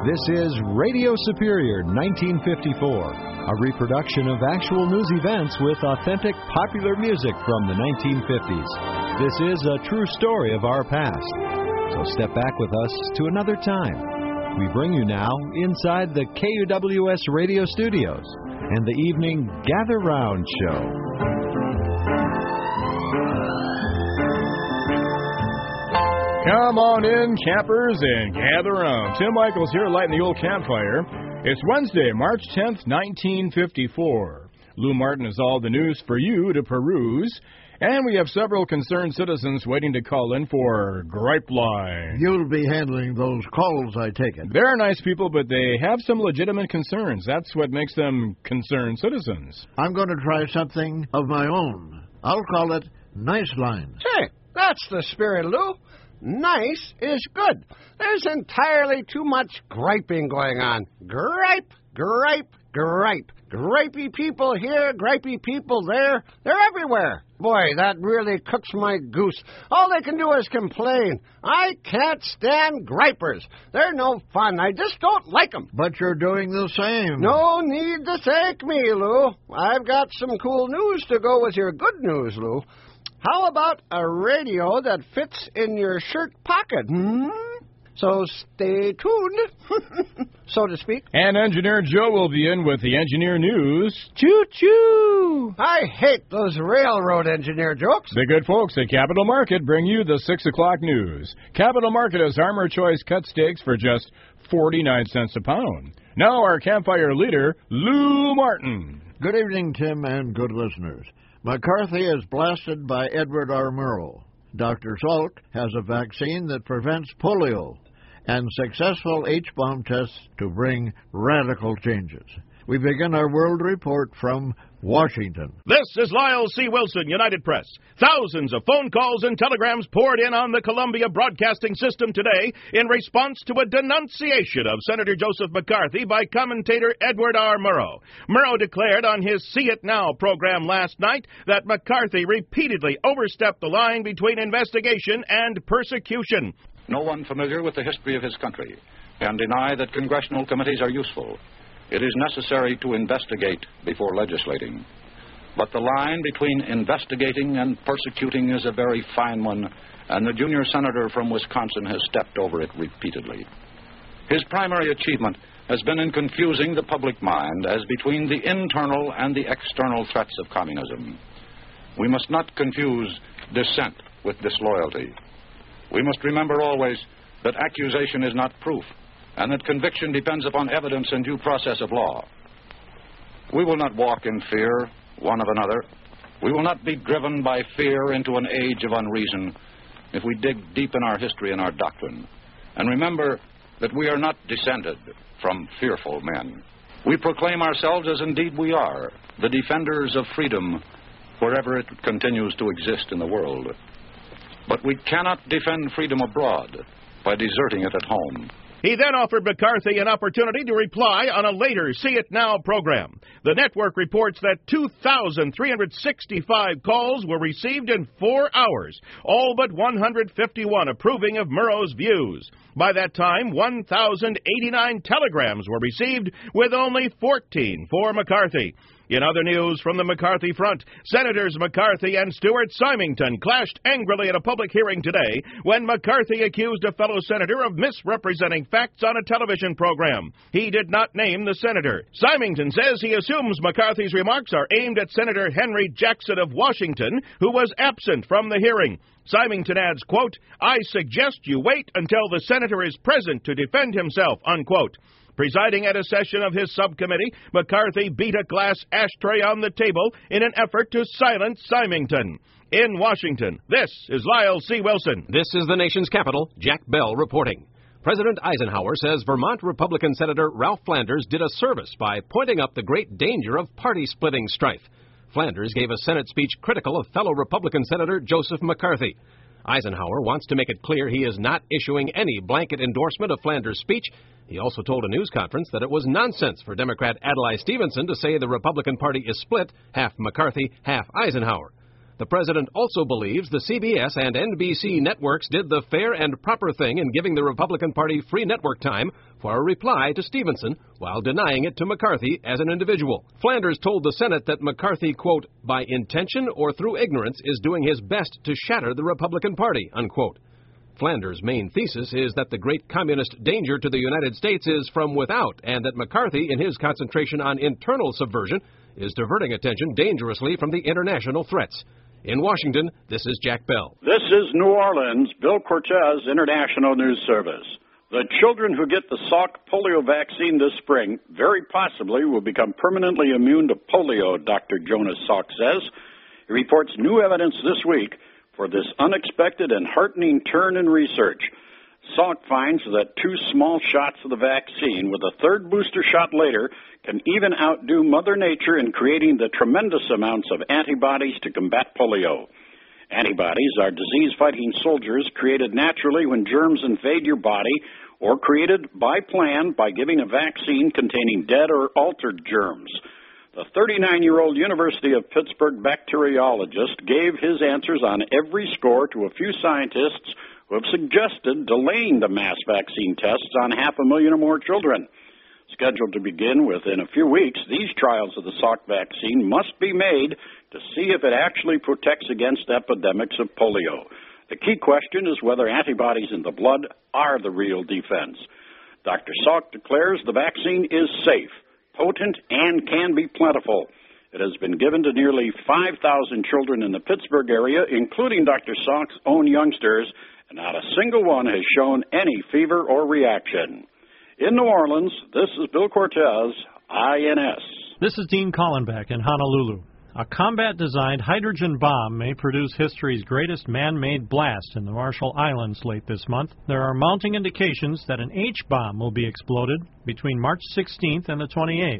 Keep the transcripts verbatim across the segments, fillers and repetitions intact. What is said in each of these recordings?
This is Radio Superior nineteen fifty-four, a reproduction of actual news events with authentic popular music from the nineteen fifties. This is a true story of our past. So step back with us to another time. We bring you now inside the K U W S radio studios and the evening Gather Round show. Come on in, campers, and gather around. Tim Michaels here, lighting the old campfire. It's Wednesday, March tenth, nineteen fifty-four. Lou Martin has all the news for you to peruse. And we have several concerned citizens waiting to call in for Gripe Line. You'll be handling those calls, I take it. They're nice people, but they have some legitimate concerns. That's what makes them concerned citizens. I'm going to try something of my own. I'll call it Nice Line. Hey, that's the spirit, Lou. Nice is good. There's entirely too much griping going on. Gripe, gripe, gripe. Gripey people here, gripey people there. They're everywhere. Boy, that really cooks my goose. All they can do is complain. I can't stand gripers. They're no fun. I just don't like them. But you're doing the same. No need to thank me, Lou. I've got some cool news to go with your good news, Lou. How about a radio that fits in your shirt pocket, hmm? So stay tuned, so to speak. And Engineer Joe will be in with the Engineer News. Choo-choo! I hate those railroad engineer jokes. The good folks at Capital Market bring you the six o'clock news. Capital Market has Armor Choice cut steaks for just forty-nine cents a pound. Now our campfire leader, Lou Martin. Good evening, Tim, and good listeners. McCarthy is blasted by Edward R. Murrow. Doctor Salk has a vaccine that prevents polio, and successful H-bomb tests to bring radical changes. We begin our World Report from Washington. This is Lyle C. Wilson, United Press. Thousands of phone calls and telegrams poured in on the Columbia Broadcasting System today in response to a denunciation of Senator Joseph McCarthy by commentator Edward R. Murrow. Murrow declared on his See It Now program last night that McCarthy repeatedly overstepped the line between investigation and persecution. No one familiar with the history of his country can deny that congressional committees are useful. It is necessary to investigate before legislating. But the line between investigating and persecuting is a very fine one, and the junior senator from Wisconsin has stepped over it repeatedly. His primary achievement has been in confusing the public mind as between the internal and the external threats of communism. We must not confuse dissent with disloyalty. We must remember always that accusation is not proof, and that conviction depends upon evidence and due process of law. We will not walk in fear one of another. We will not be driven by fear into an age of unreason if we dig deep in our history and our doctrine. And remember that we are not descended from fearful men. We proclaim ourselves, as indeed we are, the defenders of freedom wherever it continues to exist in the world. But we cannot defend freedom abroad by deserting it at home. He then offered McCarthy an opportunity to reply on a later See It Now program. The network reports that two thousand three hundred sixty-five calls were received in four hours, all but one hundred fifty-one approving of Murrow's views. By that time, one thousand eighty-nine telegrams were received, with only fourteen for McCarthy. In other news from the McCarthy front, Senators McCarthy and Stuart Symington clashed angrily at a public hearing today when McCarthy accused a fellow senator of misrepresenting facts on a television program. He did not name the senator. Symington says he assumes McCarthy's remarks are aimed at Senator Henry Jackson of Washington, who was absent from the hearing. Symington adds, quote, "I suggest you wait until the senator is present to defend himself," unquote. Presiding at a session of his subcommittee, McCarthy beat a glass ashtray on the table in an effort to silence Symington. In Washington, this is Lyle C. Wilson. This is the nation's capital. Jack Bell reporting. President Eisenhower says Vermont Republican Senator Ralph Flanders did a service by pointing up the great danger of party-splitting strife. Flanders gave a Senate speech critical of fellow Republican Senator Joseph McCarthy. Eisenhower wants to make it clear he is not issuing any blanket endorsement of Flanders' speech. He also told a news conference that it was nonsense for Democrat Adlai Stevenson to say the Republican Party is split, half McCarthy, half Eisenhower. The president also believes the C B S and N B C networks did the fair and proper thing in giving the Republican Party free network time for a reply to Stevenson while denying it to McCarthy as an individual. Flanders told the Senate that McCarthy, quote, by intention or through ignorance, is doing his best to shatter the Republican Party, unquote. Flanders' main thesis is that the great communist danger to the United States is from without, and that McCarthy, in his concentration on internal subversion, is diverting attention dangerously from the international threats. In Washington, this is Jack Bell. This is New Orleans, Bill Cortez, International News Service. The children who get the Salk polio vaccine this spring very possibly will become permanently immune to polio, Doctor Jonas Salk says. He reports new evidence this week for this unexpected and heartening turn in research. Salk finds that two small shots of the vaccine with a third booster shot later can even outdo Mother Nature in creating the tremendous amounts of antibodies to combat polio. Antibodies are disease-fighting soldiers created naturally when germs invade your body or created by plan by giving a vaccine containing dead or altered germs. The thirty-nine-year-old University of Pittsburgh bacteriologist gave his answers on every score to a few scientists who have suggested delaying the mass vaccine tests on half a million or more children. Scheduled to begin within a few weeks, these trials of the Salk vaccine must be made to see if it actually protects against epidemics of polio. The key question is whether antibodies in the blood are the real defense. Doctor Salk declares the vaccine is safe, potent, and can be plentiful. It has been given to nearly five thousand children in the Pittsburgh area, including Doctor Salk's own youngsters, and not a single one has shown any fever or reaction. In New Orleans, this is Bill Cortez, I N S. This is Dean Collenbeck in Honolulu. A combat-designed hydrogen bomb may produce history's greatest man-made blast in the Marshall Islands late this month. There are mounting indications that an H-bomb will be exploded between March sixteenth and the twenty-eighth.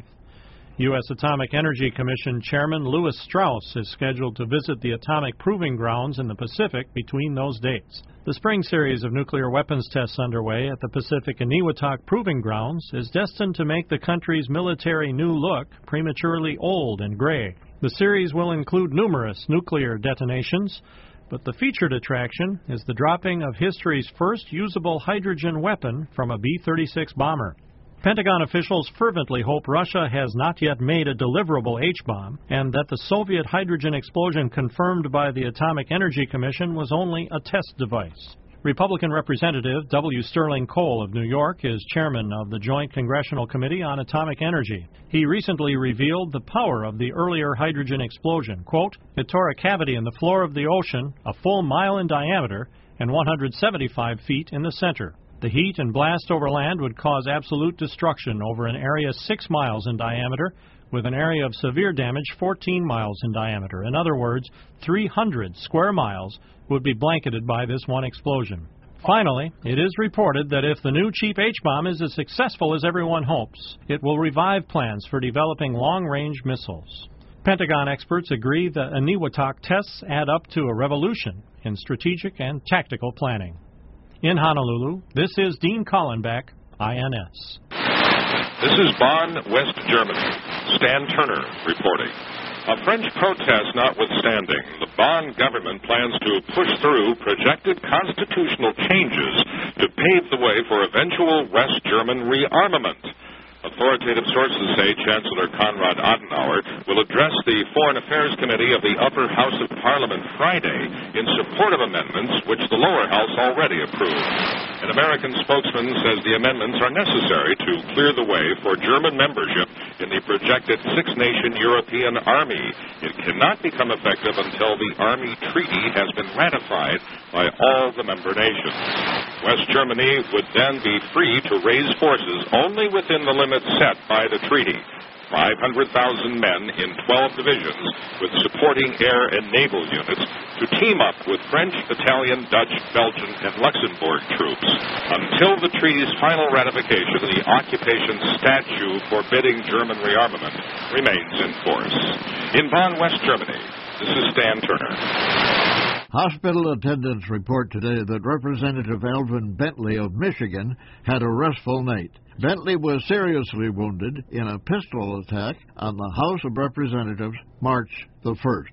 U S Atomic Energy Commission Chairman Lewis Strauss is scheduled to visit the atomic proving grounds in the Pacific between those dates. The spring series of nuclear weapons tests underway at the Pacific Eniwetok Proving Grounds is destined to make the country's military new look prematurely old and gray. The series will include numerous nuclear detonations, but the featured attraction is the dropping of history's first usable hydrogen weapon from a B thirty-six bomber. Pentagon officials fervently hope Russia has not yet made a deliverable H-bomb, and that the Soviet hydrogen explosion confirmed by the Atomic Energy Commission was only a test device. Republican Representative W. Sterling Cole of New York is chairman of the Joint Congressional Committee on Atomic Energy. He recently revealed the power of the earlier hydrogen explosion. Quote, it tore a cavity in the floor of the ocean a full mile in diameter and one hundred seventy-five feet in the center. The heat and blast over land would cause absolute destruction over an area six miles in diameter, with an area of severe damage fourteen miles in diameter. In other words, three hundred square miles would be blanketed by this one explosion. Finally, it is reported that if the new cheap H-bomb is as successful as everyone hopes, it will revive plans for developing long-range missiles. Pentagon experts agree the Eniwetok tests add up to a revolution in strategic and tactical planning. In Honolulu, this is Dean Collenbeck, I N S. This is Bonn, West Germany. Stan Turner reporting. A French protest notwithstanding, the Bonn government plans to push through projected constitutional changes to pave the way for eventual West German rearmament. Authoritative sources say Chancellor Konrad Adenauer will address the Foreign Affairs Committee of the Upper House of Parliament Friday in support of amendments which the lower house already approved. An American spokesman says the amendments are necessary to clear the way for German membership in the projected six-nation European Army. It cannot become effective until the Army Treaty has been ratified by all the member nations. West Germany would then be free to raise forces only within the limits set by the treaty. five hundred thousand men in twelve divisions with supporting air and naval units to team up with French, Italian, Dutch, Belgian, and Luxembourg troops. Until the treaty's final ratification, the occupation statute forbidding German rearmament remains in force. In Bonn, West Germany, this is Stan Turner. Hospital attendants report today that Representative Alvin Bentley of Michigan had a restful night. Bentley was seriously wounded in a pistol attack on the House of Representatives March the first.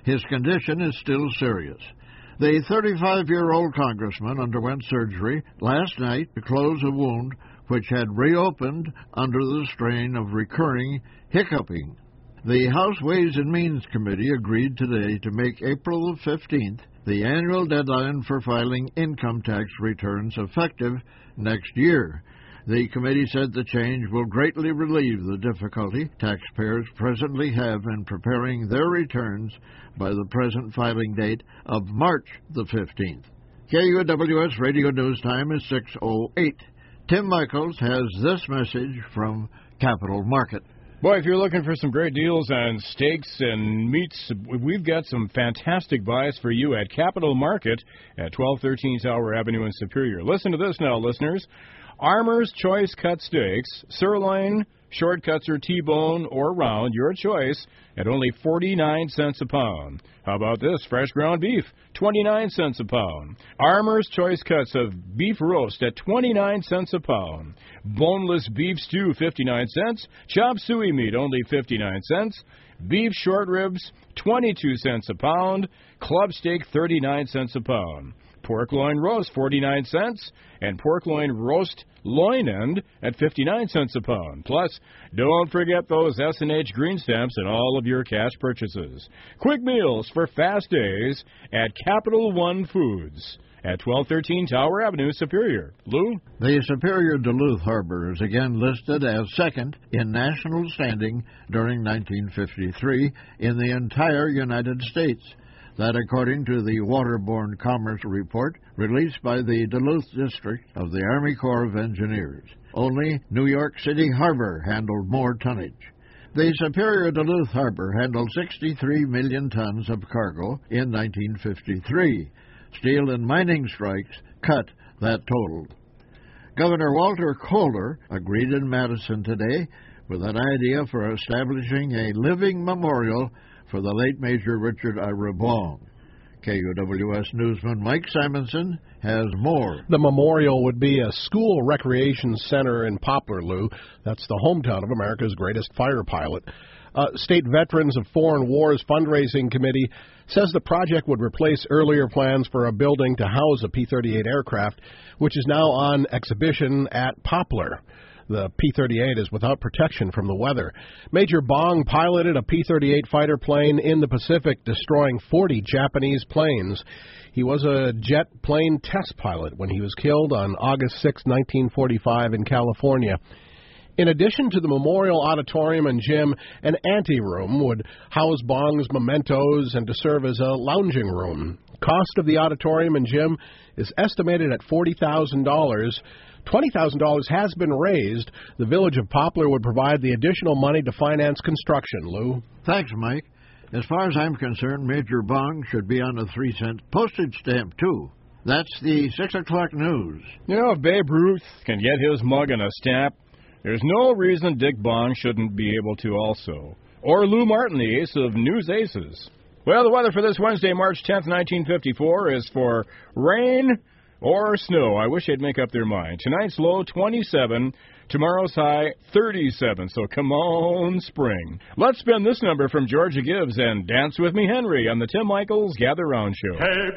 His condition is still serious. The thirty-five-year-old congressman underwent surgery last night to close a wound which had reopened under the strain of recurring hiccuping. The House Ways and Means Committee agreed today to make April the fifteenth the annual deadline for filing income tax returns effective next year. The committee said the change will greatly relieve the difficulty taxpayers presently have in preparing their returns by the present filing date of March the fifteenth. K U W S Radio News Time is six oh eight. Tim Michaels has this message from Capital Market. Boy, if you're looking for some great deals on steaks and meats, we've got some fantastic buys for you at Capital Market at twelve thirteen Tower Avenue in Superior. Listen to this now, listeners. Armour's Choice Cut Steaks, sirloin, short cuts or T-bone or round, your choice, at only forty-nine cents a pound. How about this? Fresh ground beef, twenty-nine cents a pound. Armour's Choice Cuts of beef roast at twenty-nine cents a pound. Boneless beef stew, fifty-nine cents. Chopped suey meat, only fifty-nine cents. Beef short ribs, twenty-two cents a pound. Club steak, thirty-nine cents a pound. Pork loin roast, forty-nine cents, and pork loin roast loin end at fifty-nine cents a pound. Plus, don't forget those S and H green stamps in all of your cash purchases. Quick meals for fast days at Capital One Foods at twelve thirteen Tower Avenue, Superior. Lou? The Superior Duluth Harbor is again listed as second in national standing during nineteen fifty-three in the entire United States. That according to the Waterborne Commerce Report released by the Duluth District of the Army Corps of Engineers. Only New York City Harbor handled more tonnage. The Superior Duluth Harbor handled sixty-three million tons of cargo in nineteen fifty-three. Steel and mining strikes cut that total. Governor Walter Kohler agreed in Madison today with an idea for establishing a living memorial for the late Major Richard Ira Bong. K U W S newsman Mike Simonson has more. The memorial would be a school recreation center in Poplar, Lou. That's the hometown of America's greatest fighter pilot. Uh, State Veterans of Foreign Wars Fundraising Committee says the project would replace earlier plans for a building to house a P thirty-eight aircraft, which is now on exhibition at Poplar. The P thirty-eight is without protection from the weather. Major Bong piloted a P thirty-eight fighter plane in the Pacific, destroying forty Japanese planes. He was a jet plane test pilot when he was killed on August sixth, nineteen forty-five in California. In addition to the Memorial Auditorium and Gym, an anteroom would house Bong's mementos and to serve as a lounging room. Cost of the auditorium and gym is estimated at forty thousand dollars. twenty thousand dollars has been raised. The Village of Poplar would provide the additional money to finance construction. Lou? Thanks, Mike. As far as I'm concerned, Major Bong should be on a three-cent postage stamp, too. That's the six o'clock news. You know, if Babe Ruth can get his mug on a stamp, there's no reason Dick Bong shouldn't be able to also. Or Lou Martin, the ace of news aces. Well, the weather for this Wednesday, March tenth, nineteen fifty-four, is for rain or snow. I wish they'd make up their mind. Tonight's low, twenty-seven. Tomorrow's high, thirty-seven. So come on, spring. Let's spin this number from Georgia Gibbs and Dance With Me, Henry, on the Tim Michaels Gather Round Show. Hey,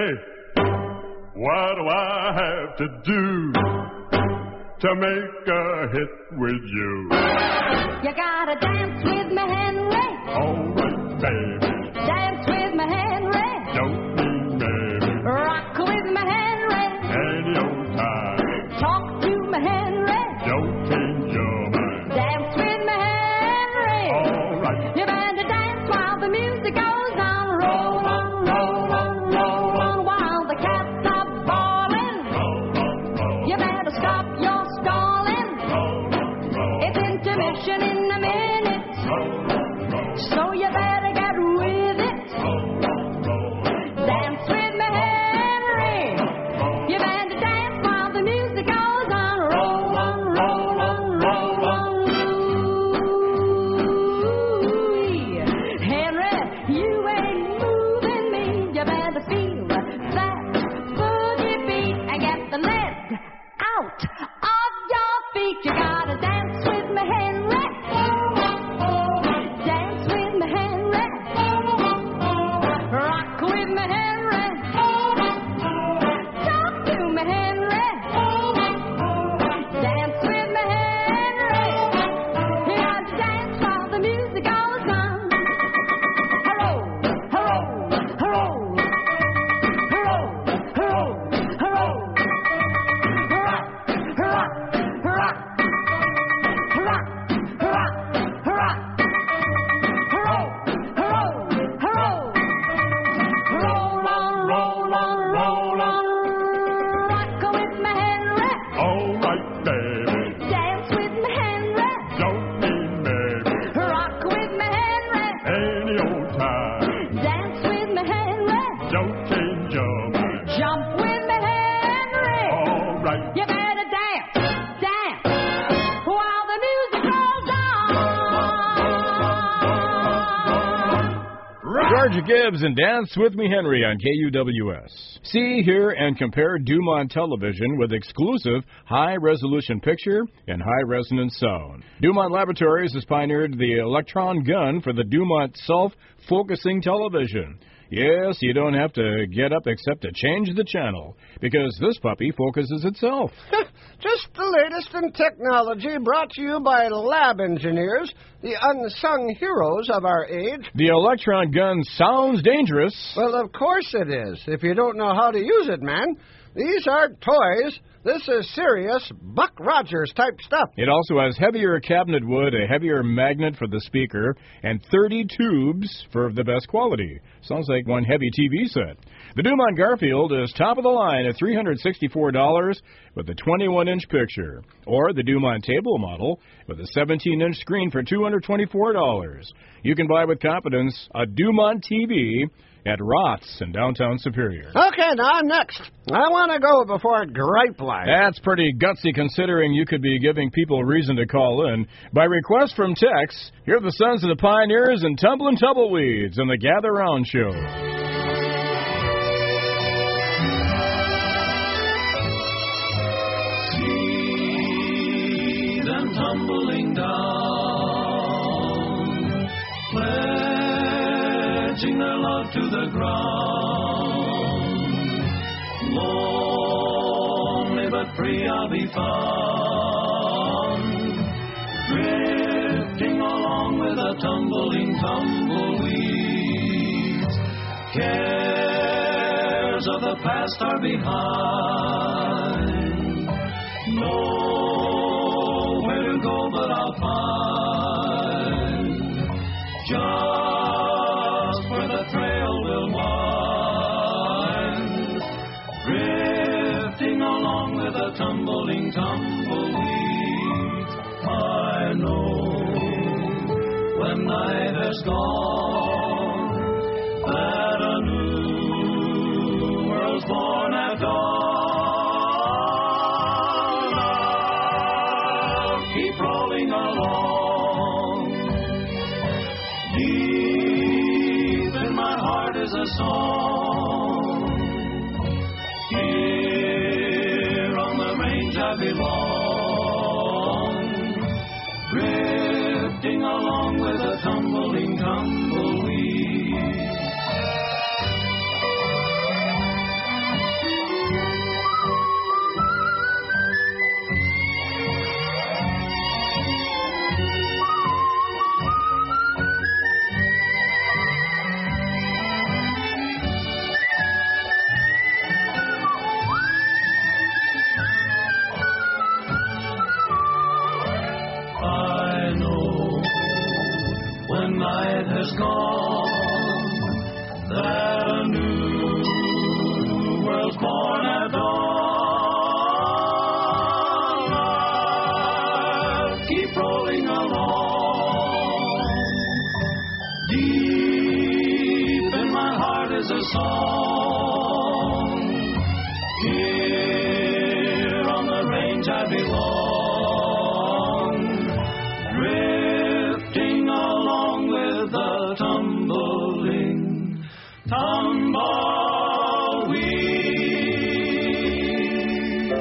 baby, what do I have to do to make a hit with you? You gotta dance with me, Henry. All right, baby. Dance with me, Henry. Don't mean baby. Rock with me, Henry. Any old time. Talk to me, Henry. Don't change your mind. Dance with me, Henry. All right. You better dance while the music goes on. Roll on, roll on, roll on while the cats are bawling. Roll on, roll. You better stop your stalling. Roll on, roll. It's intermission in a minute. Roll on, roll. So you better get with it. Roll on, roll. Dance with me, Henry. You better dance while the music goes on. Roll on, roll on, roll on. Ooh, Henry, you ain't moving me. You better feel that boogie beat and get the lead out of your feet. You gotta dance with me, Henry. Georgia Gibbs and Dance With Me Henry on K U W S. See, hear, and compare Dumont television with exclusive high-resolution picture and high-resonance sound. Dumont Laboratories has pioneered the electron gun for the Dumont self-focusing television. Yes, you don't have to get up except to change the channel, because this puppy focuses itself. Just the latest in technology brought to you by lab engineers, the unsung heroes of our age. The electron gun sounds dangerous. Well, of course it is, if you don't know how to use it, man. These are toys. This is serious Buck Rogers type stuff. It also has heavier cabinet wood, a heavier magnet for the speaker, and thirty tubes for the best quality. Sounds like one heavy T V set. The Dumont Garfield is top of the line at three hundred sixty-four dollars with a twenty-one inch picture, or the Dumont table model with a seventeen inch screen for two hundred twenty-four dollars. You can buy with confidence a Dumont T V at Roth's in downtown Superior. Okay, now I'm next. I want to go before Gripe Line. That's pretty gutsy considering you could be giving people reason to call in. By request from Tex, here are the Sons of the Pioneers and Tumblin' Tumbleweeds on the Gather Round Show. See them tumbling down, pledging their love to the ground. Lonely but free I'll be found, drifting along with the tumbling tumbleweeds. Cares of the past are behind, nowhere to go but I'll find just where the trail will wind, drifting along with the tumbling tumbleweeds. I know when night has gone that a new world's born at dawn. I'll keep rolling along. Deep in my heart is a song. Here on the range I belong, drifting along with a tumbling tumbleweed. I know when night has gone that a new world's born at dawn. I'll keep rolling along. Deep in my heart is a song. Here on the range I belong, drifting along with the tumbling tumbleweed.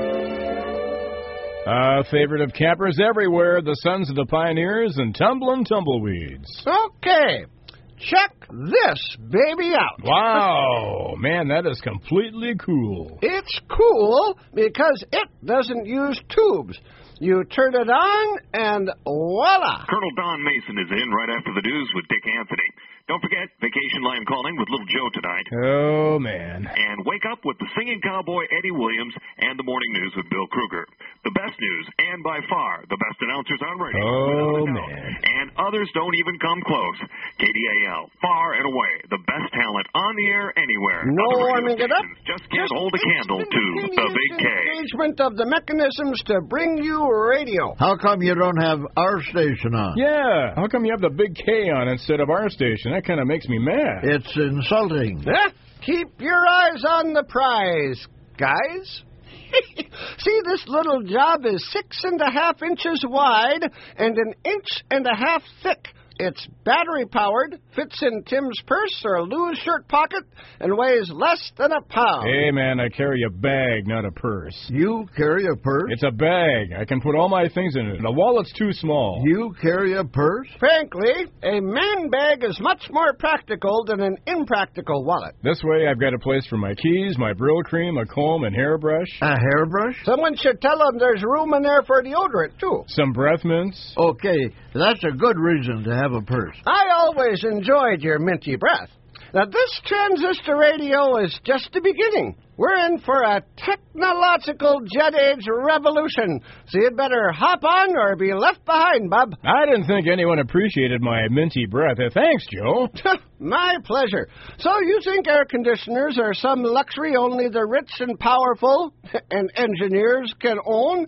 A favorite of campers everywhere, the Sons of the Pioneers and Tumblin' Tumbleweeds. Okay, check this baby out. Wow, man, that is completely cool. It's cool because it doesn't use tubes. You turn it on, and voila! Colonel Don Mason is in right after the news with Dick Anthony. Don't forget, Vacation Line calling with Little Joe tonight. Oh, man. And wake up with the singing cowboy Eddie Williams and the morning news with Bill Kruger. The best news, and by far the best announcers on radio. Oh, man. And others don't even come close. K D A L, far and away, the best talent on the air anywhere. No Other radio warming it up. stations just can't hold a candle to the Big K. Engagement of the mechanisms to bring you radio. How come you don't have our station on? Yeah, how come you have the Big K on instead of our station? That kind of makes me mad. It's insulting. Eh? Keep your eyes on the prize, guys. See, this little job is six and a half inches wide and an inch and a half thick. It's battery-powered, fits in Tim's purse or Lou's shirt pocket, and weighs less than a pound. Hey, man, I carry a bag, not a purse. You carry a purse? It's a bag. I can put all my things in it. A wallet's too small. You carry a purse? Frankly, a man bag is much more practical than an impractical wallet. This way, I've got a place for my keys, my Brill cream, a comb, and hairbrush. A hairbrush? Someone should tell them there's room in there for deodorant, too. Some breath mints. Okay, that's a good reason to have a purse. I always enjoyed your minty breath. Now, this transistor radio is just the beginning. We're in for a technological jet age revolution, so you'd better hop on or be left behind, bub. I didn't think anyone appreciated my minty breath. Uh, thanks, Joe. My pleasure. So you think air conditioners are some luxury only the rich and powerful and engineers can own?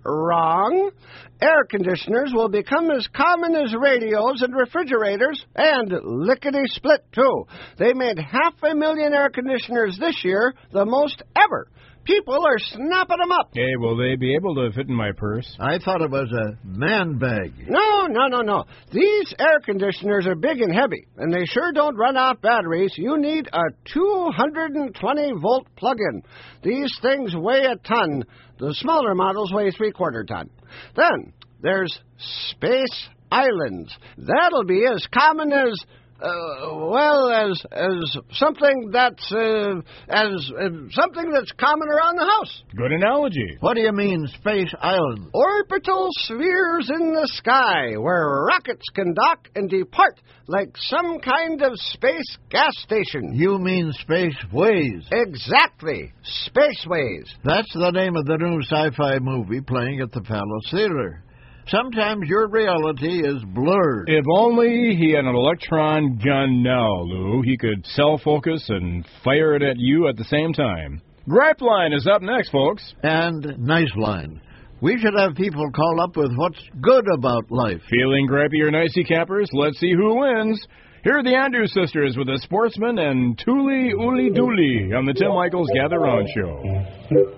Wrong. Air conditioners will become as common as radios and refrigerators, and lickety-split, too. They made half a million air conditioners this year, the most ever. People are snapping them up. Hey, will they be able to fit in my purse? I thought it was a man bag. No, no, no, no. These air conditioners are big and heavy, and they sure don't run off batteries. You need a two hundred twenty volt plug-in. These things weigh a ton. The smaller models weigh three-quarter ton. Then there's Space Islands. That'll be as common as... Uh, well, as as something that's uh, as uh, something that's common around the house. Good analogy. What do you mean, Space Island? Orbital spheres in the sky where rockets can dock and depart like some kind of space gas station. You mean spaceways? Exactly, spaceways. That's the name of the new sci-fi movie playing at the Palace Theater. Sometimes your reality is blurred. If only he had an electron gun now, Lou. He could self-focus and fire it at you at the same time. Gripe Line is up next, folks. And Nice Line. We should have people call up with what's good about life. Feeling gripey or nicey, campers? Let's see who wins. Here are the Andrews sisters with the Sportsman and Tooly Ooly Dooly on the Tim Michaels Gather Round Show.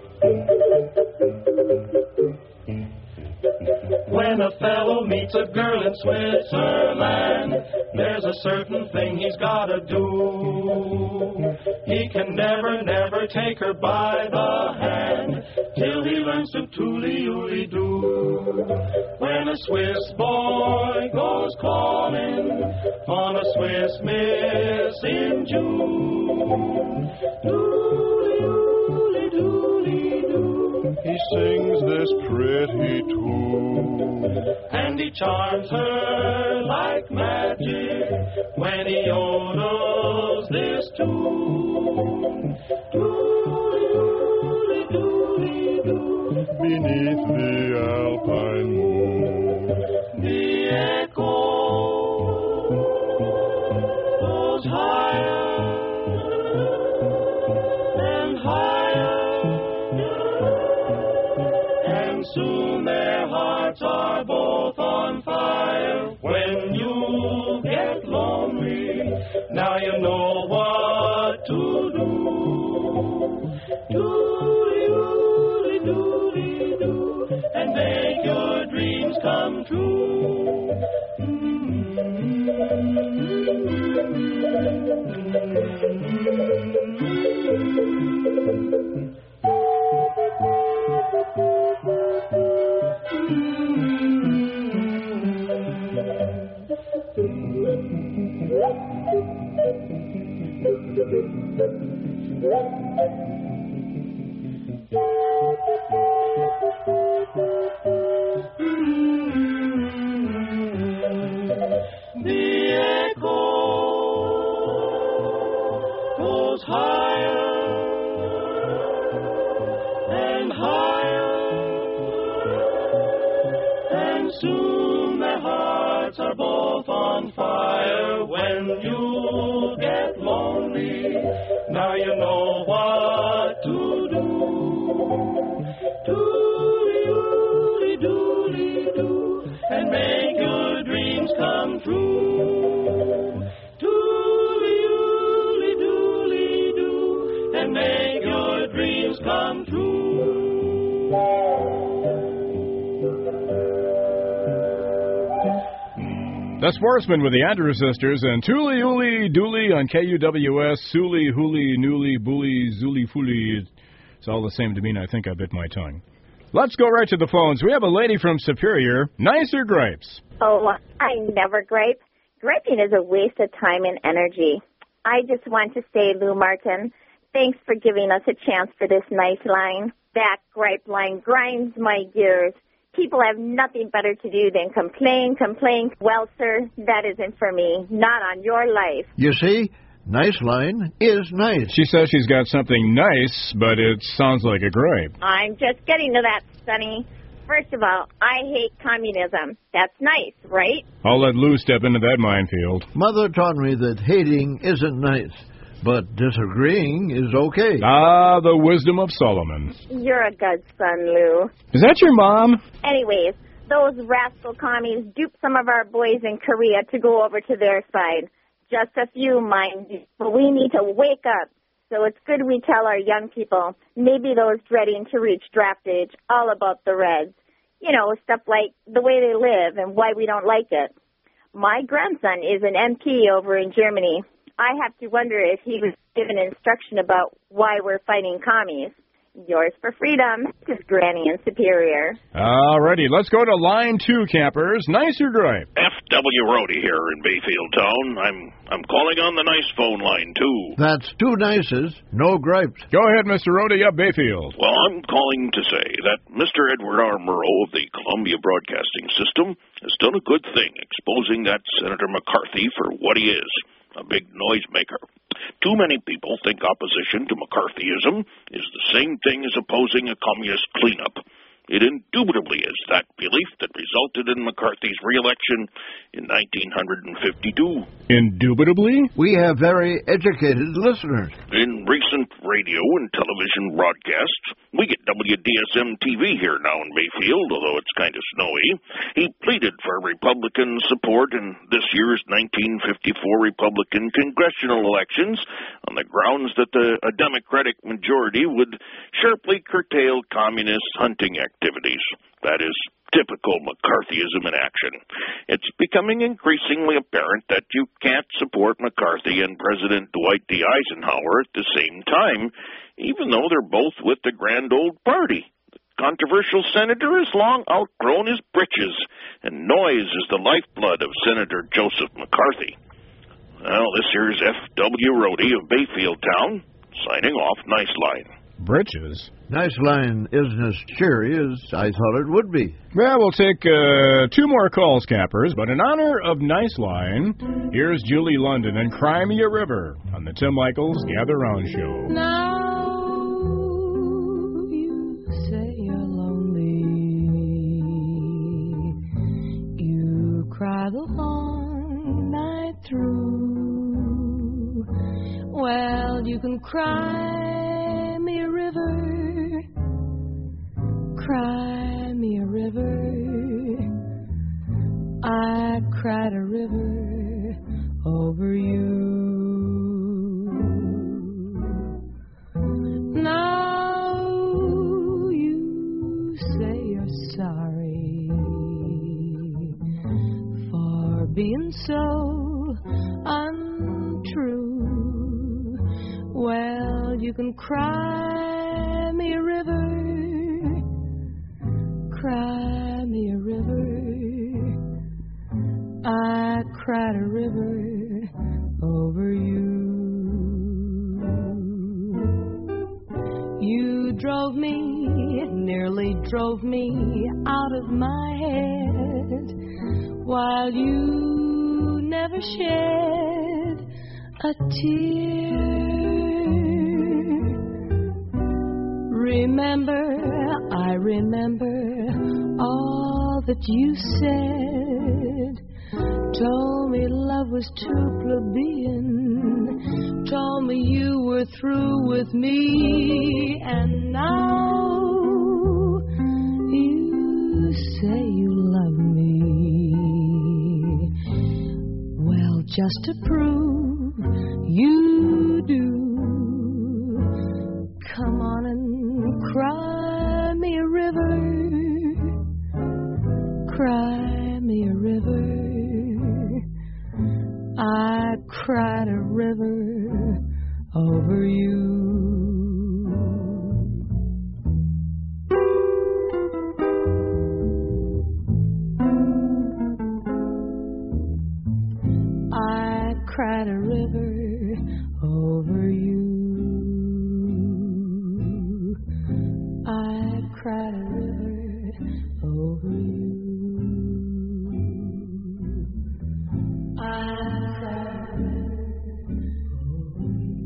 When a fellow meets a girl in Switzerland, there's a certain thing he's gotta do. He can never, never take her by the hand till he learns to tooly-ooly-doo. When a Swiss boy goes calling on a Swiss miss in June, tooly-ooly-dooly-doo, he sings this pretty tune, and he charms her like magic when he yodels this tune. Doodly-doodly-doodly-doo. Beneath the alpine moon, the echo goes higher and higher, and soon their hearts are both on fire. When you get lonely, now you know what to do. Doodly-doodly-doodly-doo, and make your dreams come true. The echo goes higher and higher, and soon their hearts are both on fire. When you get lonely, now you know what to do. Doodly-doodly-doodly-doo, and make your dreams come true. Doodly-doodly-doodly-doo, and make your dreams come true. The Sportsmen with the Andrews Sisters and Tuli Uli Dooley on K U W S. Suli Huli Nuli Bully Zuli Fuli. It's all the same to me, and I think I bit my tongue. Let's go right to the phones. We have a lady from Superior. Nicer gripes. Oh, I never gripe. Griping is a waste of time and energy. I just want to say, Lou Martin, thanks for giving us a chance for this nice line. That gripe line grinds my gears. People have nothing better to do than complain, complain. Well, sir, that isn't for me. Not on your life. You see, nice line is nice. She says she's got something nice, but it sounds like a gripe. I'm just getting to that, Sonny. First of all, I hate communism. That's nice, right? I'll let Lou step into that minefield. Mother taught me that hating isn't nice, but disagreeing is okay. Ah, the wisdom of Solomon. You're a good son, Lou. Is that your mom? Anyways, those rascal commies duped some of our boys in Korea to go over to their side. Just a few, mind you. But we need to wake up. So it's good we tell our young people, maybe those dreading to reach draft age, all about the Reds. You know, stuff like the way they live and why we don't like it. My grandson is an M P over in Germany. I have to wonder if he was given instruction about why we're fighting commies. Yours for freedom. This is Granny in Superior. All righty, let's go to line two, campers. Nicer gripe. F W Rhodey here in Bayfield Town. I'm I'm calling on the nice phone line, too. That's two nices, no gripes. Go ahead, Mister Rhodey, up Bayfield. Well, I'm calling to say that Mister Edward R. Murrow of the Columbia Broadcasting System has done a good thing exposing that Senator McCarthy for what he is, a big noisemaker. Too many people think opposition to McCarthyism is the same thing as opposing a communist cleanup. It indubitably is that belief that resulted in McCarthy's re-election in nineteen fifty-two. Indubitably? We have very educated listeners. In recent radio and television broadcasts, we get W D S M T V here now in Bayfield, although it's kind of snowy. He pleaded for Republican support in this year's nineteen fifty-four Republican congressional elections on the grounds that the, a Democratic majority would sharply curtail communist hunting activities. That is typical McCarthyism in action. It's becoming increasingly apparent that you can't support McCarthy and President Dwight D. Eisenhower at the same time, even though they're both with the grand old party. The controversial senator has long outgrown his britches, and noise is the lifeblood of Senator Joseph McCarthy. Well, this here's F W Rhodey of Bayfield Town, signing off. Nice line. Britches? Nice line isn't as cheery as I thought it would be. Well, we'll take uh, two more calls, cappers, but in honor of Nice Line, here's Julie London and Cry Me a River on the Tim Michaels Gather Round Show. Now you say you're lonely. You cry the long night through. Well, you can cry me a river, cry me a river. I cried a river over you. Now you say you're sorry for being so untrue. Well, you can cry me a river, cry me a river. I cried a river over you. You drove me, nearly drove me out of my head, while you never shed a tear. Remember, I remember all that you said. Told me love was too plebeian. Told me you were through with me. And now you say you love me. Well, just to prove you do, come on and cry me a river, cry me a river. cried a river over you. I cried a river over you. I cried a river over you. I cried a river over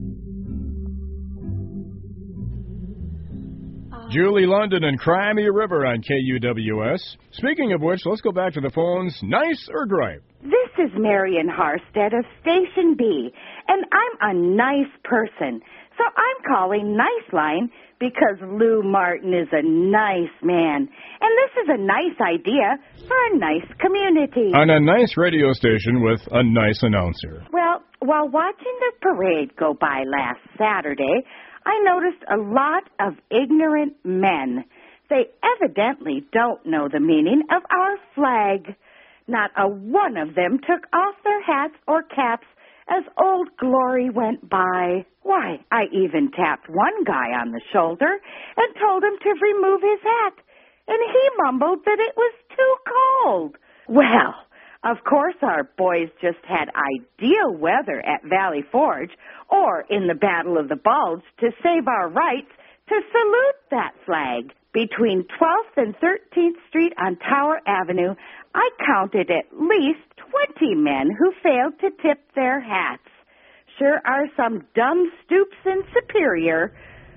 you. Julie London and Cry Me a River on K U W S. Speaking of which, let's go back to the phones. Nice or gripe? This is Marion Harstead of Station B, and I'm a nice person. So I'm calling Nice Line because Lou Martin is a nice man. And this is a nice idea for a nice community. On a nice radio station with a nice announcer. Well, while watching the parade go by last Saturday, I noticed a lot of ignorant men. They evidently don't know the meaning of our flag. Not a one of them took off their hats or caps as Old Glory went by. Why, I even tapped one guy on the shoulder and told him to remove his hat, and he mumbled that it was too cold. Well, of course our boys just had ideal weather at Valley Forge or in the Battle of the Bulge to save our rights to salute that flag. Between twelfth and thirteenth Street on Tower Avenue, I counted at least twenty men who failed to tip their hats. Sure are some dumb stoops in Superior.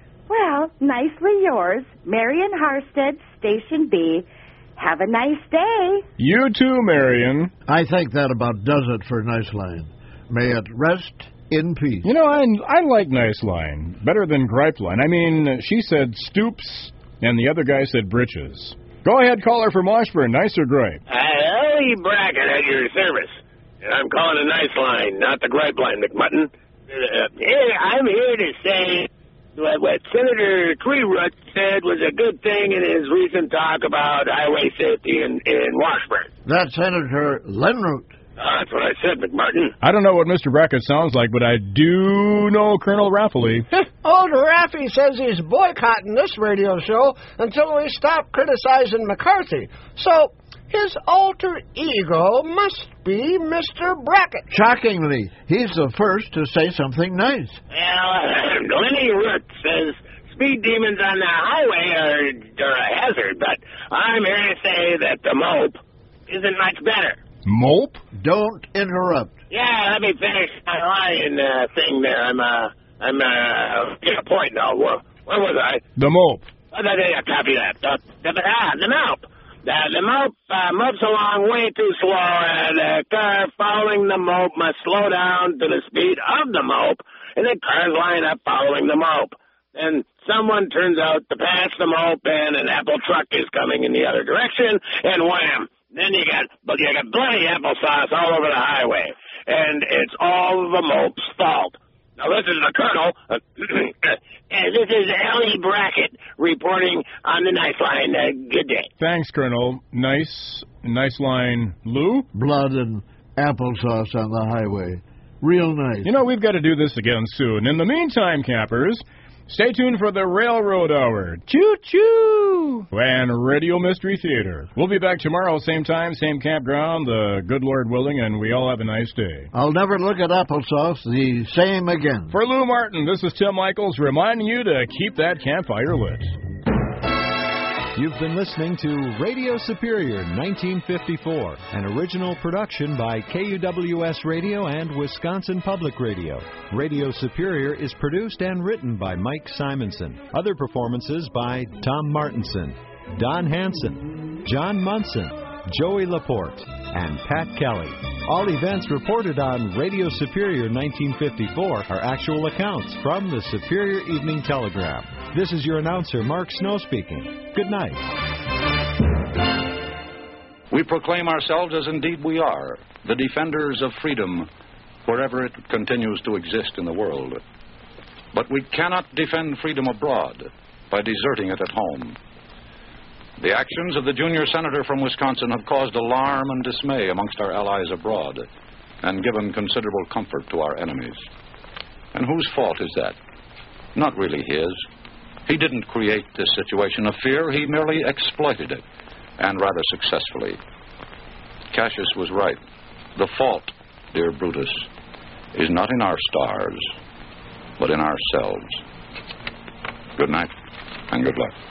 Well, nicely yours, Marion Harstead, Station B. Have a nice day. You too, Marion. I think that about does it for Nice Line. May it rest in peace. You know, I, I like Nice Line better than Gripe Line. I mean, she said stoops, and the other guy said britches. Go ahead, caller from Washburn. Nice or gripe? Uh, Ellie Brackett at your service. And I'm calling a Nice Line, not the Gripe Line, McMutton. Uh, hey, I'm here to say what, what Senator Treeroot said was a good thing in his recent talk about highway safety in, in Washburn. That's Senator Lenroot. Uh, that's what I said, McMartin. I don't know what Mister Brackett sounds like, but I do know Colonel Rafferty. Old Raffy says he's boycotting this radio show until we stop criticizing McCarthy. So his alter ego must be Mister Brackett. Shockingly, he's the first to say something nice. Well, Lenny Root says speed demons on the highway are, are a hazard, but I'm here to say that the mope isn't much better. Mope? Don't interrupt. Yeah, let me finish my line uh, thing there. I'm, uh, I'm, uh, getting a point now. Where, where was I? The mope. Oh, yeah, copy that. Uh, the, ah, the mope. The, the mope uh, moves along way too slow, and a car following the mope must slow down to the speed of the mope, and the cars line up following the mope. And someone turns out to pass the mope, and an apple truck is coming in the other direction, and wham! Then you got, but you got bloody applesauce all over the highway, and it's all the mope's fault. Now this is the Colonel. Uh, this is Ellie Brackett reporting on the Nice Line. Uh, good day. Thanks, Colonel. Nice, nice line. Lou? Blood and applesauce on the highway. Real nice. You know, we've got to do this again soon. In the meantime, campers, stay tuned for the Railroad Hour. Choo-choo! And Radio Mystery Theater. We'll be back tomorrow, same time, same campground, the good Lord willing, and we all have a nice day. I'll never look at applesauce the same again. For Lou Martin, this is Tim Michaels reminding you to keep that campfire lit. You've been listening to Radio Superior nineteen fifty-four, an original production by K U W S Radio and Wisconsin Public Radio. Radio Superior is produced and written by Mike Simonson. Other performances by Tom Martinson, Don Hanson, John Munson, Joey Laporte, and Pat Kelly. All events reported on Radio Superior nineteen fifty-four are actual accounts from the Superior Evening Telegram. This is your announcer, Mark Snow, speaking. Good night. We proclaim ourselves, as indeed we are, the defenders of freedom wherever it continues to exist in the world. But we cannot defend freedom abroad by deserting it at home. The actions of the junior senator from Wisconsin have caused alarm and dismay amongst our allies abroad. and given considerable comfort to our enemies. And whose fault is that? Not really his. He didn't create this situation of fear. He merely exploited it, and rather successfully. Cassius was right. The fault, dear Brutus, is not in our stars, but in ourselves. Good night, and good luck.